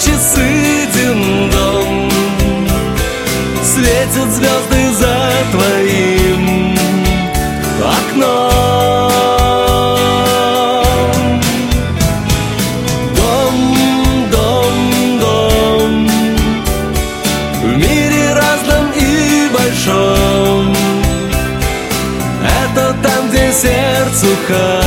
часы дин-дон, светят звезды за твоим окном. Дом, дом, дом, в мире разном и большом, это там, где сердцу хорошо.